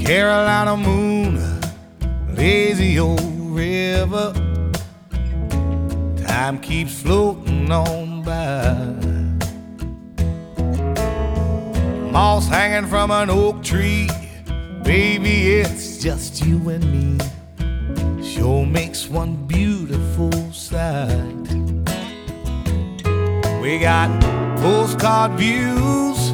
Carolina moon, lazy old river. Time keeps floating on by. Moss hanging from an oak tree. Baby, it's just you and me. Sure makes one beautiful sight. We got postcard views